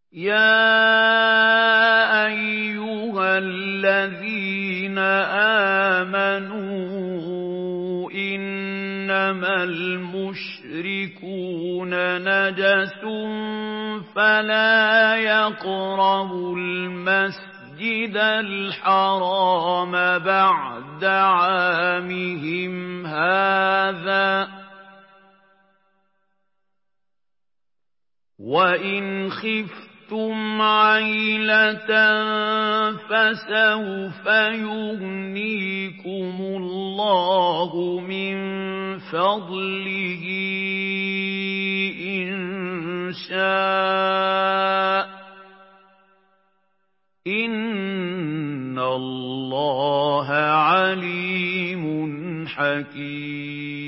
يَا أَيُّهَا الَّذِينَ آمَنُوا إِنَّمَا الْمُشْرِكُونَ نَجَسٌ فَلَا يَقْرَبُوا الْمَسْجِدَ الْحَرَامَ بَعْدَ عَامِهِمْ هَٰذَا ۚ وَإِنْ خِفْتُمْ عَيْلَةً فَسَوْفَ يُغْنِيكُمُ اللَّهُ مِن فَضْلِهِ إِن شَاءَ ۚ إِنَّ اللَّهَ عَلِيمٌ حَكِيمٌ.